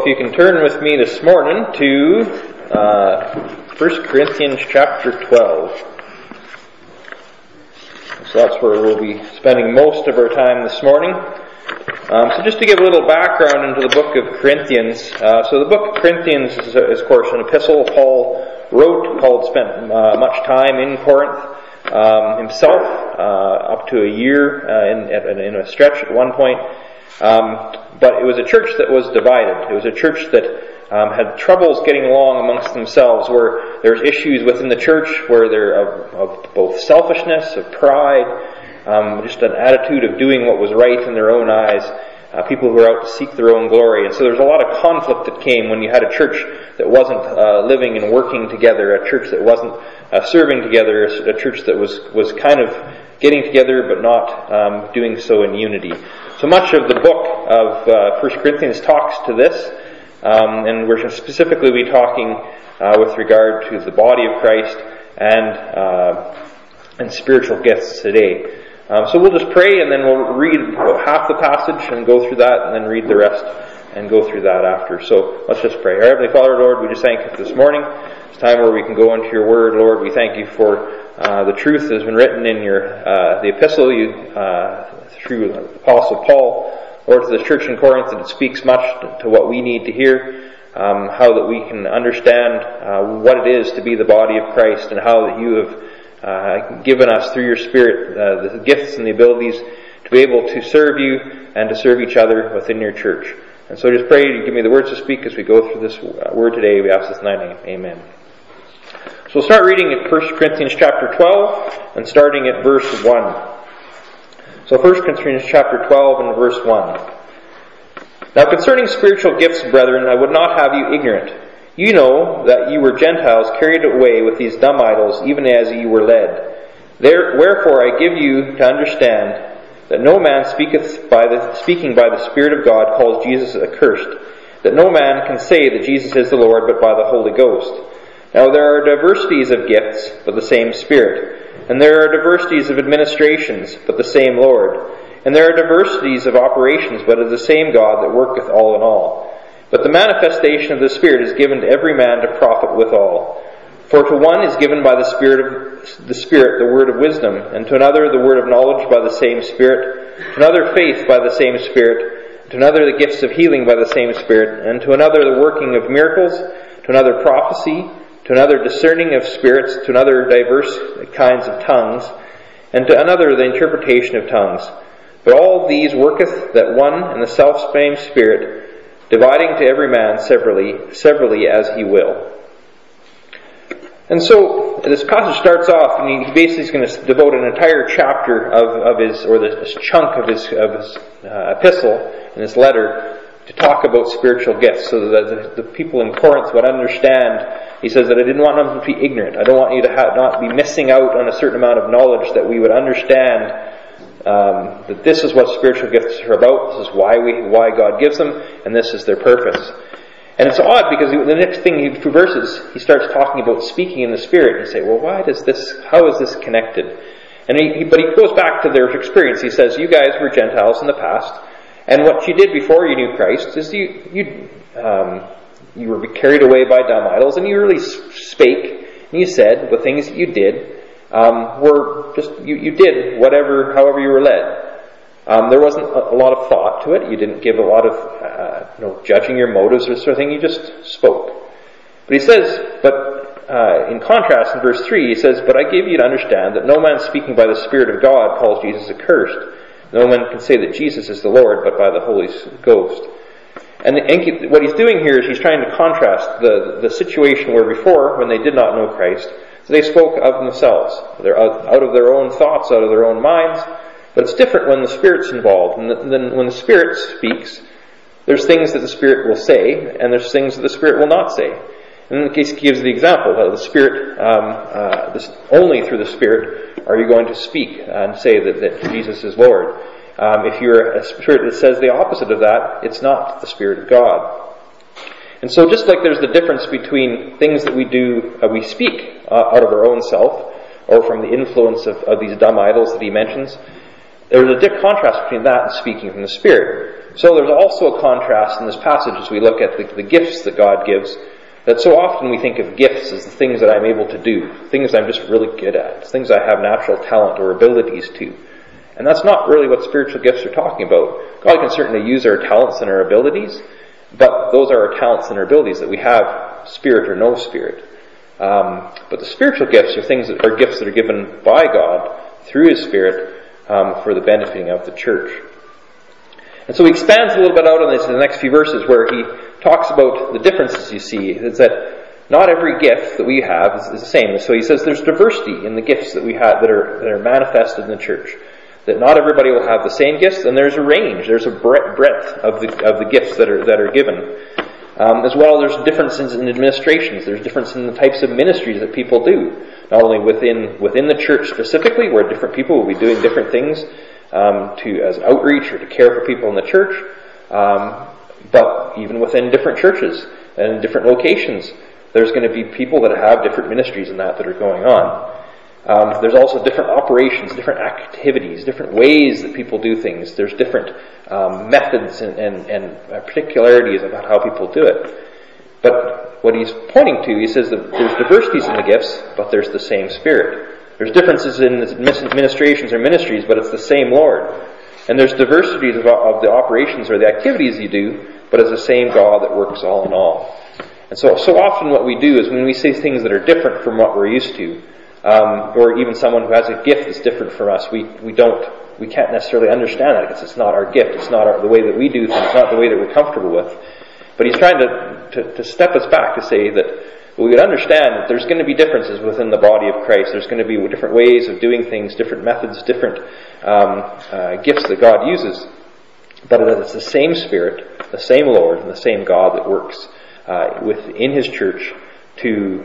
if you can turn with me this morning to 1 Corinthians chapter 12. So that's where we'll be spending most of our time this morning. So just to give a little background into the book of Corinthians. So the book of Corinthians is of course an epistle Paul wrote. Paul spent much time in Corinth himself, up to a year in a stretch at one point. But it was a church that was divided. It was a church that had troubles getting along amongst themselves, where there's issues within the church where they're of both selfishness, of pride, just an attitude of doing what was right in their own eyes, people who were out to seek their own glory. And so there's a lot of conflict that came when you had a church that wasn't living and working together, a church that wasn't serving together, a church that was kind of getting together but not doing so in unity. So much of the book of 1 Corinthians talks to this, and we're specifically be talking with regard to the body of Christ and spiritual gifts today. So we'll just pray, and then we'll read about half the passage and go through that, and then read the rest and go through that after. So let's just pray. Our Heavenly Father, Lord, we just thank you for this morning. It's time where we can go into your word, Lord. We thank you for the truth that has been written in the epistle through the Apostle Paul, Lord, to the church in Corinth, and it speaks much to what we need to hear, how that we can understand what it is to be the body of Christ, and how that you have given us through your Spirit the gifts and the abilities to be able to serve you and to serve each other within your church. And so just pray you give me the words to speak as we go through this word today. We ask this in thy name. Amen. So we'll start reading at 1 Corinthians chapter 12 and starting at verse 1. So 1 Corinthians chapter 12 and verse 1. Now concerning spiritual gifts, brethren, I would not have you ignorant. You know that you were Gentiles carried away with these dumb idols, even as ye were led. Wherefore I give you to understand that no man speaking by the Spirit of God calls Jesus accursed, that no man can say that Jesus is the Lord but by the Holy Ghost. Now there are diversities of gifts, but the same Spirit. And there are diversities of administrations, but the same Lord. And there are diversities of operations, but it is the same God that worketh all in all. But the manifestation of the Spirit is given to every man to profit withal. For to one is given by the Spirit the word of wisdom, and to another the word of knowledge by the same Spirit, to another faith by the same Spirit, to another the gifts of healing by the same Spirit, and to another the working of miracles, to another prophecy, to another discerning of spirits, to another diverse kinds of tongues, and to another the interpretation of tongues. But all these worketh that one and the self-same Spirit, dividing to every man severally as he will. And so this passage starts off, and he basically is going to devote an entire chapter of his, or this chunk of his epistle in this letter, to talk about spiritual gifts, so that the people in Corinth would understand. He says that I didn't want them to be ignorant. I don't want you to not be missing out on a certain amount of knowledge, that we would understand that this is what spiritual gifts are about. This is why God gives them, and this is their purpose. And it's odd because the next thing, two verses, he starts talking about speaking in the Spirit. And you say, well, how is this connected? And but he goes back to their experience. He says, you guys were Gentiles in the past, and what you did before you knew Christ is you were carried away by dumb idols, and you really spake, and you said the things that you did were just, you did however you were led. There wasn't a lot of thought to it. You didn't give a lot of judging your motives or sort of thing. You just spoke. But he says, in contrast, in verse 3, he says, but I give you to understand that no man speaking by the Spirit of God calls Jesus accursed. No man can say that Jesus is the Lord, but by the Holy Ghost. And what he's doing here is he's trying to contrast the situation where before, when they did not know Christ, they spoke of themselves. They're out of their own thoughts, out of their own minds. But it's different when the Spirit's involved. And then when the Spirit speaks, there's things that the Spirit will say, and there's things that the Spirit will not say. And in the case, he gives the example of the Spirit, only through the Spirit are you going to speak and say that Jesus is Lord. If you're a spirit that says the opposite of that, it's not the Spirit of God. And so just like there's the difference between things that we do, we speak out of our own self, or from the influence of these dumb idols that he mentions, there's a contrast between that and speaking from the Spirit. So there's also a contrast in this passage as we look at the gifts that God gives, that so often we think of gifts as the things that I'm able to do, things I'm just really good at, things I have natural talent or abilities to. And that's not really what spiritual gifts are talking about. God can certainly use our talents and our abilities, but those are our talents and our abilities that we have, spirit or no spirit. But the spiritual gifts are things that are gifts that are given by God through His Spirit for the benefiting of the church. And so he expands a little bit out on this in the next few verses where he talks about the differences you see. It's that not every gift that we have is the same. So he says there's diversity in the gifts that we have that are manifested in the church. That not everybody will have the same gifts, and there's a range, there's a breadth of the gifts that are given. As well, there's differences in administrations. There's difference in the types of ministries that people do. Not only within the church specifically, where different people will be doing different things as outreach or to care for people in the church, but even within different churches and in different locations, there's going to be people that have different ministries and that are going on. There's also different operations, different activities, different ways that people do things. There's different methods and particularities about how people do it. But what he's pointing to, he says that there's diversities in the gifts, but there's the same Spirit. There's differences in administrations or ministries, but it's the same Lord. And there's diversities of the operations or the activities you do, but it's the same God that works all in all. And so often what we do is when we say things that are different from what we're used to, or even someone who has a gift that's different from us, we can't necessarily understand that because it's not our gift, it's not the way that we do things, it's not the way that we're comfortable with. But he's trying to step us back to say that we would understand that there's going to be differences within the body of Christ. There's going to be different ways of doing things, different methods, different gifts that God uses. But that it's the same Spirit, the same Lord, and the same God that works within His church to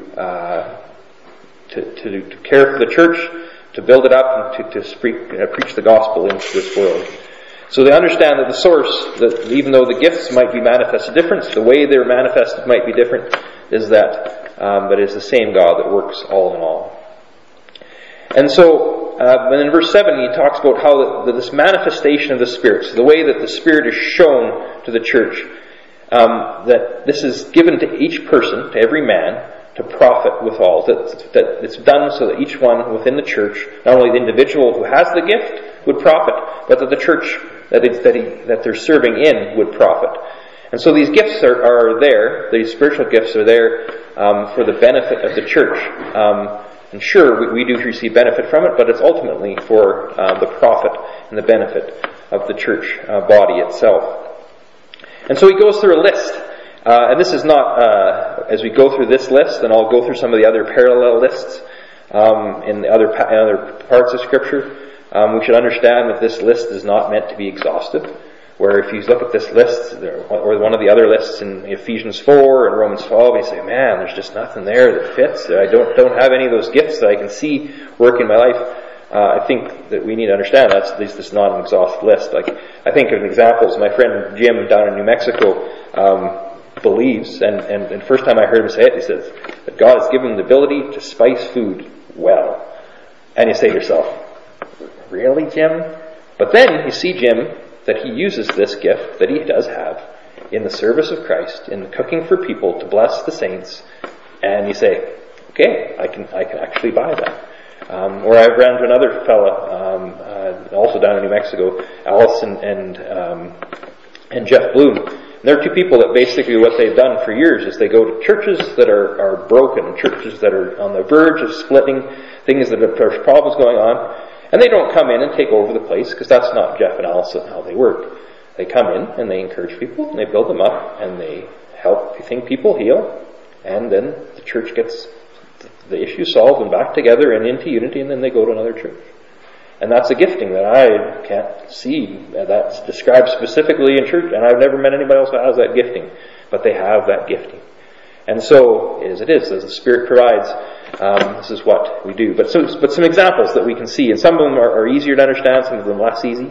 care for the church, to build it up, and to preach the gospel into this world. So they understand that the source, that even though the gifts might be manifested different, the way they're manifested might be different, is that but it's the same God that works all in all. And so, and in verse 7 he talks about how this manifestation of the Spirit, so the way that the Spirit is shown to the church, that this is given to each person, to every man, to profit withal. That it's done so that each one within the church, not only the individual who has the gift would profit, but that the church that they're serving in would profit. And so these gifts are there, these spiritual gifts are there for the benefit of the church. And sure, we do receive benefit from it, but it's ultimately for the profit and the benefit of the church body itself. And so he goes through a list. And this is not, as we go through this list, and I'll go through some of the other parallel lists in other parts of Scripture, we should understand that this list is not meant to be exhaustive. Where if you look at this list, or one of the other lists in Ephesians 4 and Romans 12, you say, man, there's just nothing there that fits. I don't have any of those gifts that I can see work in my life. I think that we need to understand that this is not an exhaustive list. Like, I think of examples. My friend Jim down in New Mexico believes, and first time I heard him say it, he says that God has given him the ability to spice food well. And you say to yourself, really, Jim? But then you see Jim, that he uses this gift that he does have in the service of Christ, in cooking for people to bless the saints, and you say, okay, I can actually buy that. Or I ran into another fella, also down in New Mexico, Allison and Jeff Bloom. And they're two people that basically what they've done for years is they go to churches that are broken, churches that are on the verge of splitting, things that there's problems going on, and they don't come in and take over the place, because that's not Jeff and Allison how they work. They come in and they encourage people, and they build them up, and they help people heal, and then the church gets the issue solved and back together and into unity, and then they go to another church. And that's a gifting that I can't see that's described specifically in church, and I've never met anybody else who has that gifting, but they have that gifting. And so, as it is, as the Spirit provides, this is what we do. But some examples that we can see, and some of them are easier to understand, some of them less easy.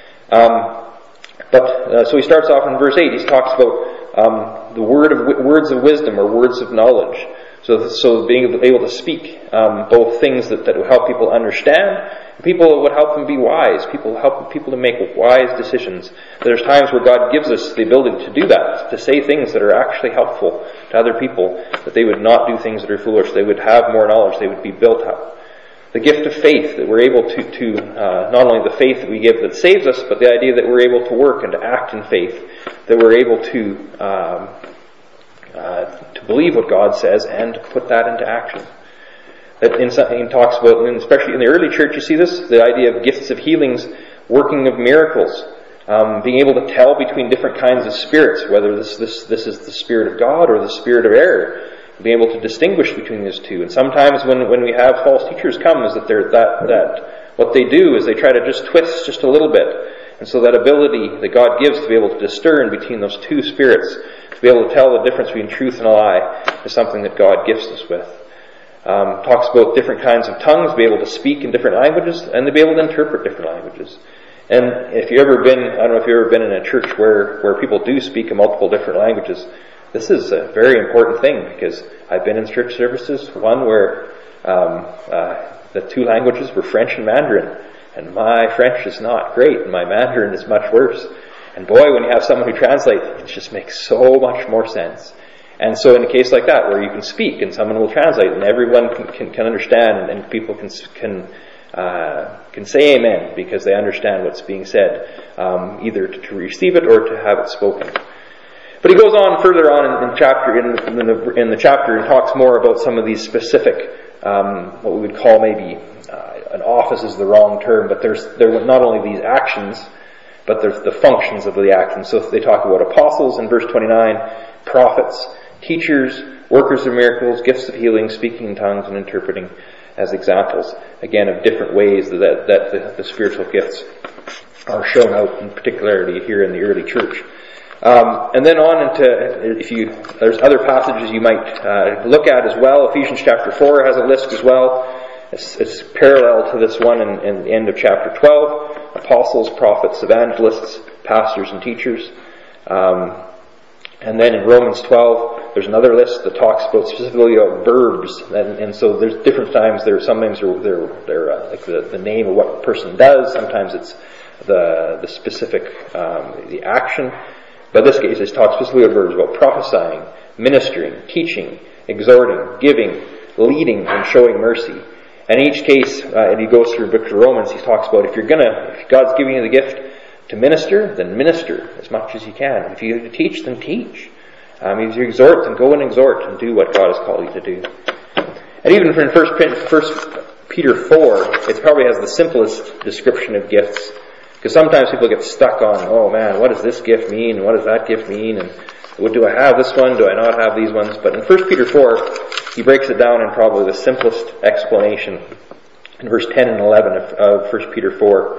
So he starts off in verse 8, he talks about the words of wisdom or words of knowledge. So being able to speak both things that would help people understand, people that would help them be wise, help people to make wise decisions. There's times where God gives us the ability to do that, to say things that are actually helpful to other people, that they would not do things that are foolish, they would have more knowledge, they would be built up. The gift of faith, that we're able to not only the faith that we give that saves us, but the idea that we're able to work and to act in faith, that we're able to believe what God says and to put that into action. That in talks about, and especially in the early church, you see this, the idea of gifts of healings, working of miracles, being able to tell between different kinds of spirits, whether this is the spirit of God or the spirit of error, being able to distinguish between these two. And sometimes when we have false teachers come, is that what they do is they try to just twist just a little bit. And so that ability that God gives to be able to discern between those two spirits, to be able to tell the difference between truth and a lie, is something that God gifts us with. Talks about different kinds of tongues, to be able to speak in different languages, and to be able to interpret different languages. And if you've ever been, I don't know if you've ever been in a church where people do speak in multiple different languages, this is a very important thing, because I've been in church services, one where the two languages were French and Mandarin, and my French is not great, and my Mandarin is much worse. And boy, when you have someone who translates, it just makes so much more sense. And so in a case like that, where you can speak and someone will translate, and everyone can understand, and people can say amen because they understand what's being said, either to receive it or to have it spoken. But he goes on further on in the chapter and talks more about some of these specific, what we would call maybe an office is the wrong term, but there are not only these actions, but there's the functions of the actions. So they talk about apostles in verse 29, prophets, teachers, workers of miracles, gifts of healing, speaking in tongues, and interpreting as examples, again, of different ways that the spiritual gifts are shown out, in particularly here in the early church. And then on into, there's other passages you might look at as well. Ephesians chapter 4 has a list as well. It's parallel to this one in the end of chapter 12. Apostles, prophets, evangelists, pastors, and teachers. And then in Romans 12, there's another list that talks about specifically about verbs. And so there's different times. Sometimes they're like the name of what a person does. Sometimes it's the specific the action. But in this case, it talks specifically about verbs, about prophesying, ministering, teaching, exhorting, giving, leading, and showing mercy. And in each case, and he goes through the book of Romans, he talks about if God's giving you the gift to minister, then minister as much as you can. If you teach, then teach. If you exhort, then go and exhort and do what God has called you to do. And even in 1 Peter 4, it probably has the simplest description of gifts. Because sometimes people get stuck on, oh man, what does this gift mean? What does that gift mean? And do I have this one? Do I not have these ones? But in 1 Peter 4, he breaks it down in probably the simplest explanation. In verse 10 and 11 of 1 Peter 4.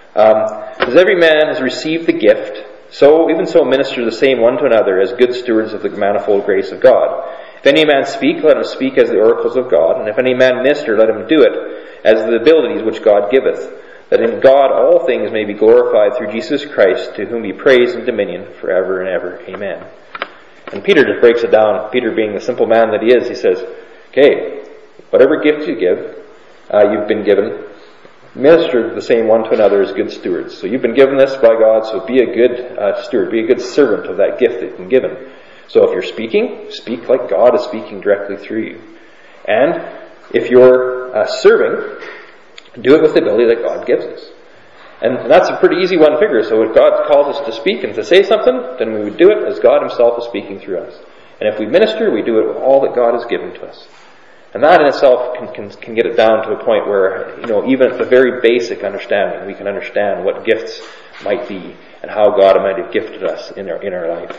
As every man has received the gift, even so minister the same one to another as good stewards of the manifold grace of God. If any man speak, let him speak as the oracles of God. And if any man minister, let him do it as the abilities which God giveth, that in God all things may be glorified through Jesus Christ, to whom be praise and dominion forever and ever. Amen. And Peter just breaks it down. Peter, being the simple man that he is, he says, okay, whatever gift you give, you've been given, minister the same one to another as good stewards. So you've been given this by God, so be a good steward, be a good servant of that gift that you've been given. So if you're speaking, speak like God is speaking directly through you. And if you're serving, do it with the ability that God gives us. And that's a pretty easy one to figure. So if God calls us to speak and to say something, then we would do it as God himself is speaking through us. And if we minister, we do it with all that God has given to us. And that in itself can get it down to a point where, even at the very basic understanding, we can understand what gifts might be and how God might have gifted us in our life.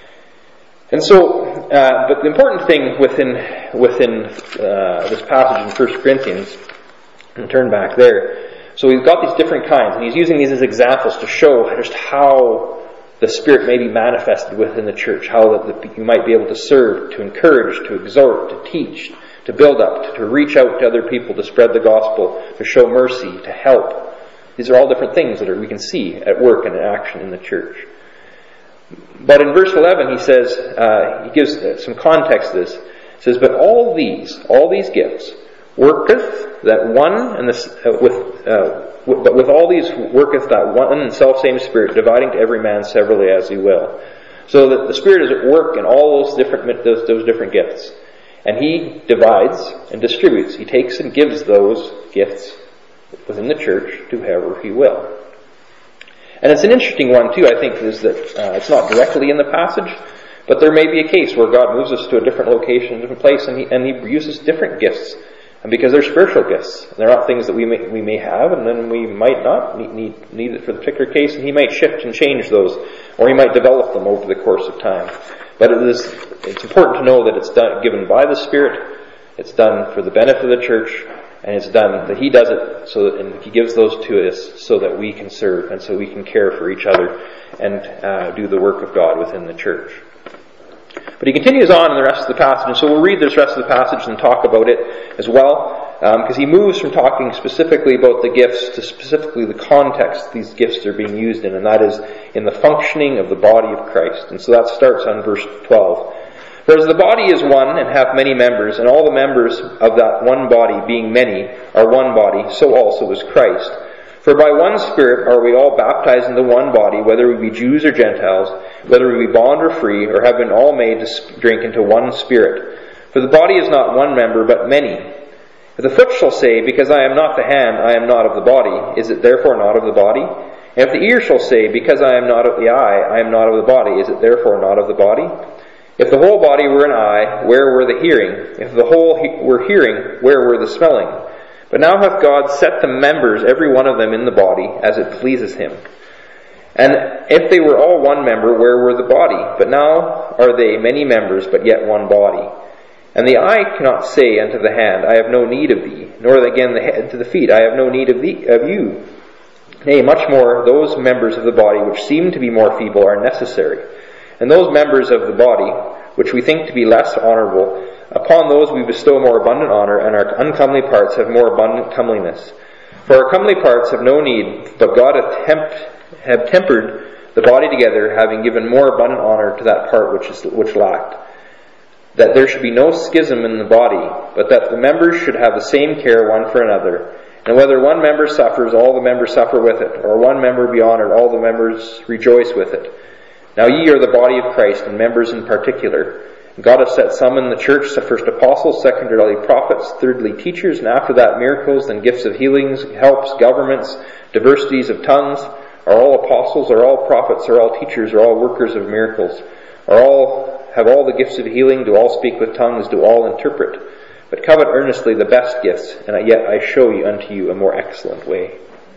And so, but the important thing within this passage in 1 Corinthians, and turn back there, so we've got these different kinds, and he's using these as examples to show just how the Spirit may be manifested within the church, how you might be able to serve, to encourage, to exhort, to teach, to build up, to reach out to other people, to spread the gospel, to show mercy, to help. These are all different things that we can see at work and in action in the church. But in verse 11 he says, he gives some context to this. It says, but all these gifts, worketh that one and but with all these worketh that one and self-same Spirit, dividing to every man severally as he will. So that the Spirit is at work in all those different gifts. And He divides and distributes. He takes and gives those gifts within the church to whoever He will. And it's an interesting one too, I think, is that it's not directly in the passage, but there may be a case where God moves us to a different location, a different place, and He uses different gifts. And because they're spiritual gifts, they're not things that we may have, and then we might not need it for the particular case, and He might shift and change those, or He might develop them over the course of time. But it's important to know that it's given by the Spirit, it's done for the benefit of the church, and it's done that He does it and He gives those to us so that we can serve and so we can care for each other and do the work of God within the church. But he continues on in the rest of the passage, and so we'll read this rest of the passage and talk about it as well, because he moves from talking specifically about the gifts to specifically the context these gifts are being used in, and that is in the functioning of the body of Christ. And so that starts on verse 12. For as the body is one and hath many members, and all the members of that one body, being many, are one body, so also is Christ. For by one Spirit are we all baptized into one body, whether we be Jews or Gentiles, whether we be bond or free, or have been all made to drink into one Spirit. For the body is not one member, but many. If the foot shall say, because I am not the hand, I am not of the body, is it therefore not of the body? And if the ear shall say, because I am not of the eye, I am not of the body, is it therefore not of the body? If the whole body were an eye, where were the hearing? If the whole were hearing, where were the smelling? But now hath God set the members, every one of them, in the body, as it pleases Him. And if they were all one member, where were the body? But now are they many members, but yet one body. And the eye cannot say unto the hand, I have no need of thee, nor again the head to the feet, I have no need of you. Nay, much more, those members of the body which seem to be more feeble are necessary. And those members of the body, which we think to be less honorable, upon those we bestow more abundant honor, and our uncomely parts have more abundant comeliness. For our comely parts have no need, but God hath tempered the body together, having given more abundant honor to that part which lacked. That there should be no schism in the body, but that the members should have the same care one for another. And whether one member suffers, all the members suffer with it, or one member be honored, all the members rejoice with it. Now ye are the body of Christ, and members in particular. God hath set some in the church, first apostles, secondarily prophets, thirdly teachers, and after that miracles, then gifts of healings, helps, governments, diversities of tongues. Are all apostles, are all prophets, are all teachers, are all workers of miracles? Have all the gifts of healing? Do all speak with tongues? Do all interpret? But covet earnestly the best gifts, and yet I show unto you a more excellent way.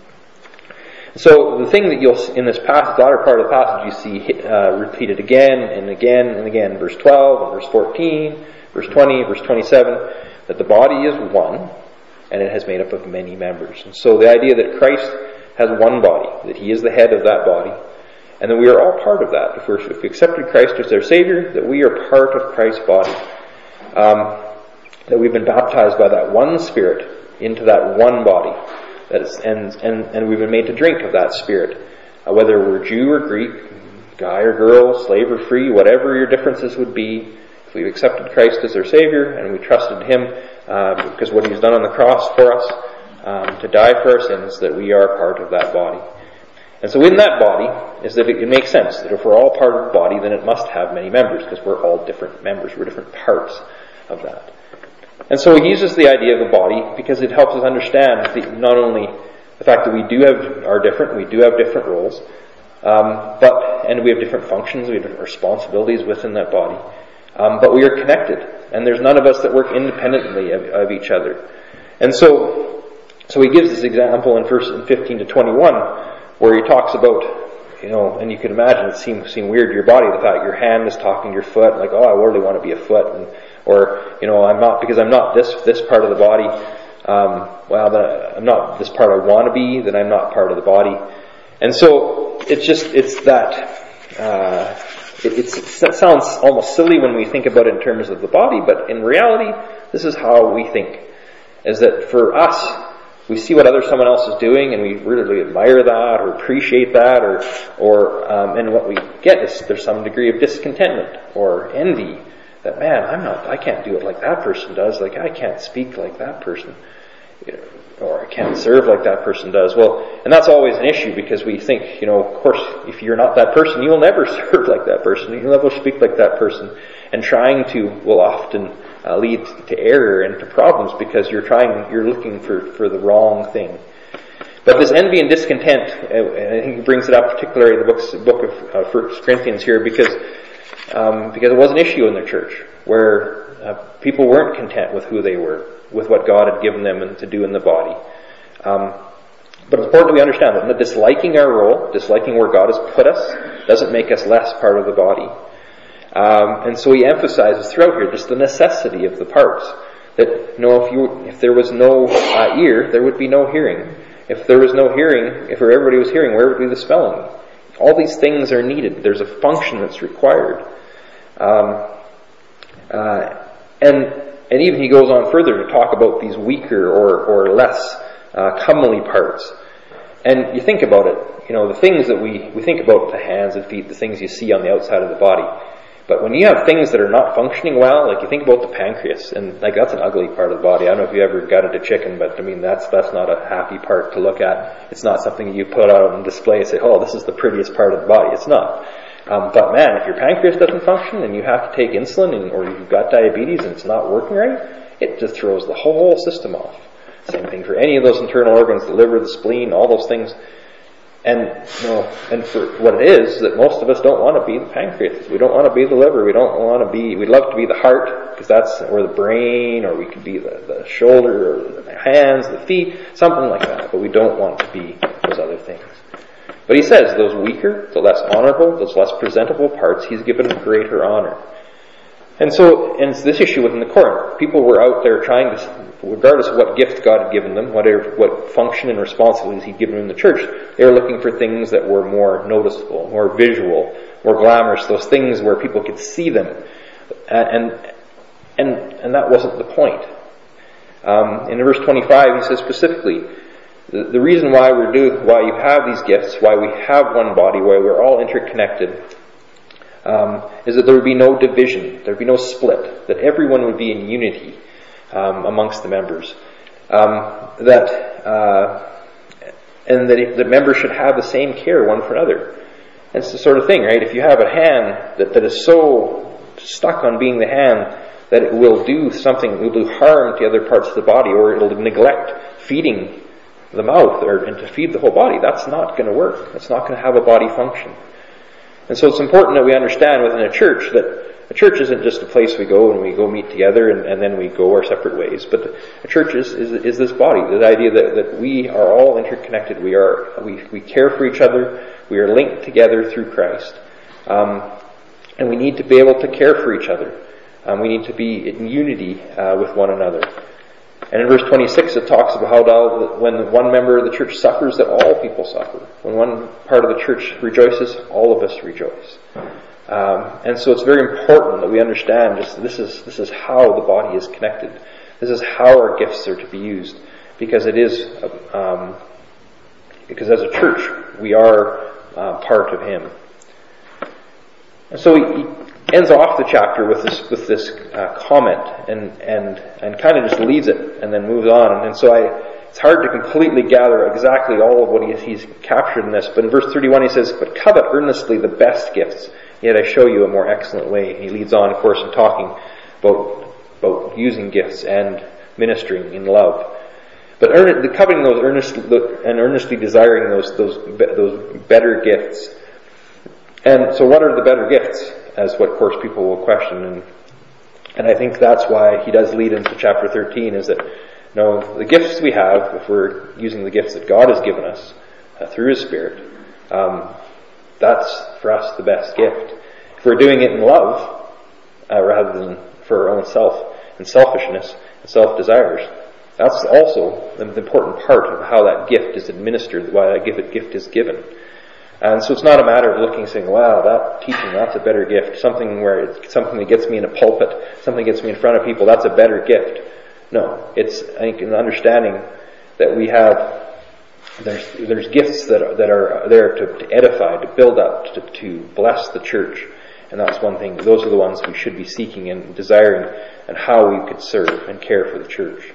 So the thing that you'll, in this passage, the latter part of the passage, you see repeated again and again and again, verse 12, and verse 14, verse 20, verse 27, that the body is one, and it has made up of many members. And so the idea that Christ has one body, that He is the head of that body, and that we are all part of that. If we accepted Christ as our Savior, that we are part of Christ's body. That we've been baptized by that one Spirit into that one body. And we've been made to drink of that Spirit. Whether we're Jew or Greek, guy or girl, slave or free, whatever your differences would be, if we've accepted Christ as our Savior and we trusted Him because what He's done on the cross for us, to die for our sins, that we are part of that body. And so in that body is that it makes sense that if we're all part of the body, then it must have many members, because we're all different members, we're different parts of that. And so he uses the idea of the body because it helps us understand not only the fact that we are different, we do have different roles, and we have different functions, we have different responsibilities within that body, but we are connected, and there's none of us that work independently of each other. And so he gives this example in verse 15 to 21, where he talks about, and you can imagine it seem weird to your body, the fact your hand is talking to your foot, like, I really want to be a foot, or I'm not, because I'm not this part of the body, I'm not this part I want to be, then I'm not part of the body. And so it sounds almost silly when we think about it in terms of the body, but in reality, this is how we think, is that for us, we see what someone else is doing, and we really admire that or appreciate that, and what we get is there's some degree of discontentment or envy that, man, I can't do it like that person does. Like, I can't speak like that person. Or I can't serve like that person does. Well, and that's always an issue because we think, of course, if you're not that person, you'll never serve like that person. You'll never speak like that person. And trying to will often lead to error and to problems because you're looking for the wrong thing. But this envy and discontent, and I think he brings it up particularly in the book of 1 Corinthians here because it was an issue in the church where people weren't content with who they were, with what God had given them to do in the body. But it's important that we understand that disliking our role, disliking where God has put us, doesn't make us less part of the body. And so he emphasizes throughout here just the necessity of the parts. That if there was no ear, there would be no hearing. If there was no hearing, if everybody was hearing, where would be the smelling? All these things are needed. There's a function that's required. And even he goes on further to talk about these weaker or less comely parts. And you think about it, the things that we think about, the hands and feet, the things you see on the outside of the body. But when you have things that are not functioning well, like you think about the pancreas, and like that's an ugly part of the body. I don't know if you ever got into chicken, but I mean that's not a happy part to look at. It's not something that you put out on display and say, oh, this is the prettiest part of the body. It's not. But man, if your pancreas doesn't function and you have to take insulin or you've got diabetes and it's not working right, it just throws the whole system off. Same thing for any of those internal organs, the liver, the spleen, all those things. And for what it is, that most of us don't want to be the pancreas. We don't want to be the liver. We'd love to be the heart, because or the brain, or we could be the shoulder, or the hands, the feet, something like that. But we don't want to be those other things. But he says those weaker, the less honorable, those less presentable parts, he's given greater honor. And it's this issue within the Corinth. People were out there trying to, regardless of what gift God had given them, what function and responsibilities he'd given them in the church, they were looking for things that were more noticeable, more visual, more glamorous, those things where people could see them. And that wasn't the point. In verse 25, he says specifically, the reason why you have these gifts, why we have one body, why we're all interconnected, is that there would be no division, there would be no split, that everyone would be in unity amongst the members, and that the members should have the same care one for another. And it's the sort of thing, right? If you have a hand that is so stuck on being the hand that it will do harm to other parts of the body, or it'll neglect feeding the mouth and to feed the whole body, that's not going to work. That's not going to have a body function. And so it's important that we understand within a church that a church isn't just a place we go and we go meet together and then we go our separate ways. But a church is this body, the idea that we are all interconnected. We care for each other. We are linked together through Christ. And we need to be able to care for each other. We need to be in unity with one another. And in verse 26 it talks about how when one member of the church suffers, that all people suffer. When one part of the church rejoices, all of us rejoice. And so it's very important that we understand this is how the body is connected. This is how our gifts are to be used. Because because as a church, we are part of Him. And so he ends off the chapter with this comment and kind of just leaves it and then moves on. And so it's hard to completely gather exactly all of what he's captured in this. But in verse 31 he says, "But covet earnestly the best gifts, yet I show you a more excellent way." And he leads on, of course, in talking about using gifts and ministering in love. But coveting those earnestly desiring those better gifts. And so what are the better gifts? As what, of course, people will question. And I think that's why he does lead into chapter 13, is that, the gifts we have, if we're using the gifts that God has given us through His Spirit, that's for us the best gift. If we're doing it in love, rather than for our own self and selfishness and self-desires, that's also the important part of how that gift is administered, why that gift is given. And so it's not a matter of looking and saying, wow, that teaching, that's a better gift. Something that gets me in a pulpit, something that gets me in front of people, that's a better gift. No, it's, I think, an understanding that we have, there's gifts that are there to edify, to build up, to bless the church. And that's one thing. Those are the ones we should be seeking and desiring, and how we could serve and care for the church.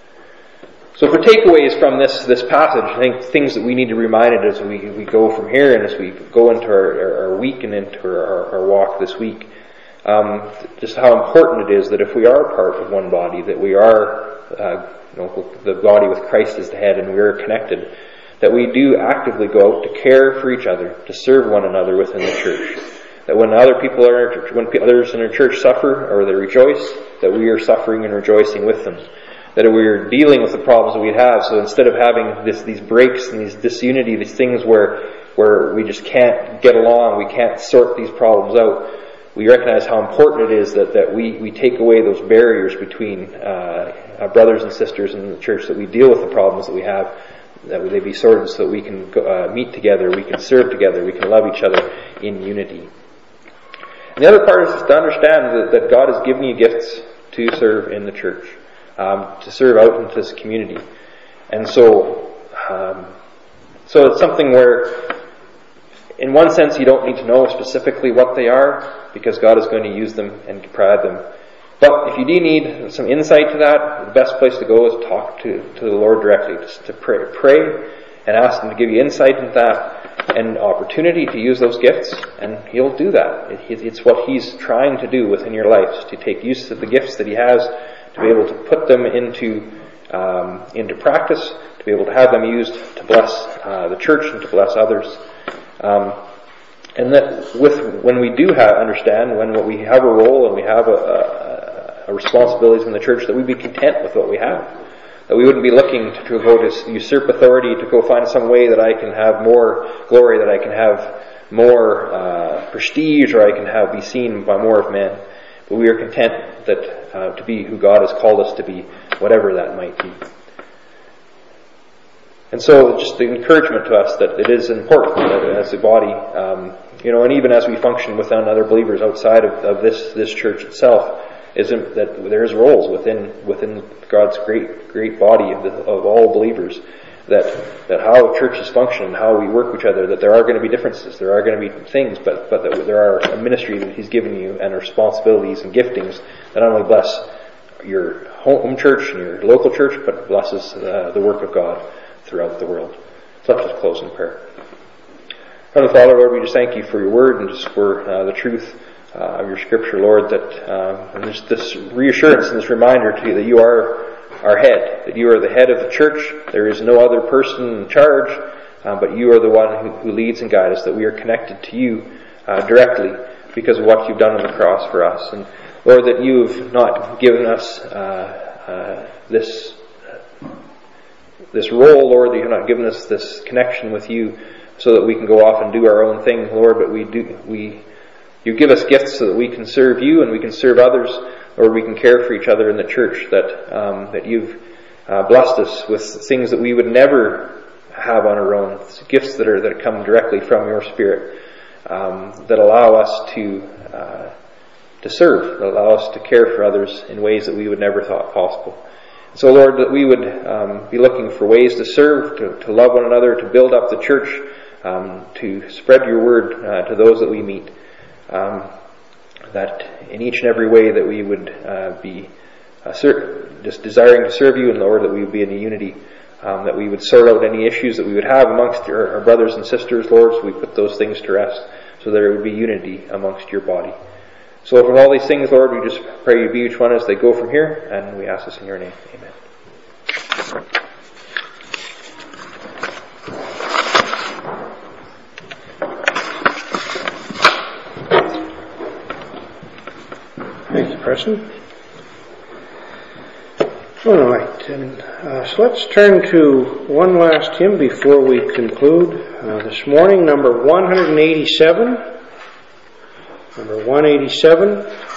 So for takeaways from this passage, I think things that we need to be reminded as we go from here and as we go into our week and into our walk this week, just how important it is that if we are part of one body, that we are the body with Christ as the head and we are connected, that we do actively go out to care for each other, to serve one another within the church. That when others in our church suffer or they rejoice, that we are suffering and rejoicing with them. That we are dealing with the problems that we have. So instead of having these breaks and these disunity, these things where we just can't get along, we can't sort these problems out, we recognize how important it is that we take away those barriers between our brothers and sisters in the church, that we deal with the problems that we have, that they be sorted so that we can meet together, we can serve together, we can love each other in unity. And the other part is to understand that God has given you gifts to serve in the church, to serve out into this community. And so it's something where, in one sense, you don't need to know specifically what they are, because God is going to use them and provide them. But if you do need some insight to that, the best place to go is talk to the Lord directly, just to pray and ask Him to give you insight into that and opportunity to use those gifts, and He'll do that. It's what He's trying to do within your life, to take use of the gifts that He has, to be able to put them into practice, to be able to have them used to bless the church and to bless others. And that when we do understand when we have a role and we have a responsibilities in the church, that we be content with what we have. That we wouldn't be looking to go to usurp authority, to go find some way that I can have more glory, that I can have more prestige, or I can be seen by more of men. But we are content that to be who God has called us to be, whatever that might be. And so just the encouragement to us that it is important that as a body, and even as we function within other believers outside of this church itself, isn't that there's roles within God's great body of all believers, that how churches function and how we work with each other, that there are going to be differences, there are going to be things, but that there are a ministry that He's given you and responsibilities and giftings that not only bless your home church and your local church, but blesses the work of God throughout the world. So let's just close in prayer. Heavenly Father, Lord, we just thank You for Your word and just for the truth of Your Scripture, Lord, and just this reassurance and this reminder to You that You are our head, that You are the head of the church. There is no other person in charge, but You are the one who leads and guides us, that we are connected to You directly because of what You've done on the cross for us. And Lord, that You've not given us this role, Lord, that You've not given us this connection with You so that we can go off and do our own thing, Lord, but You give us gifts so that we can serve You and we can serve others, or we can care for each other in the church, that You've blessed us with things that we would never have on our own, gifts that come directly from Your Spirit, that allow us to serve, that allow us to care for others in ways that we would never thought possible. So Lord, that we would be looking for ways to serve, to love one another, to build up the church, to spread Your word to those that we meet. That in each and every way that we would be just desiring to serve You, and Lord, that we would be in a unity, that we would sort out any issues that we would have amongst our brothers and sisters, Lord, so we put those things to rest, so there would be unity amongst Your body. So for all these things, Lord, we just pray You be each one as they go from here, and we ask this in Your name. Amen. Thank you, Preston. All right, and so let's turn to one last hymn before we conclude this morning, number 187. Number 187.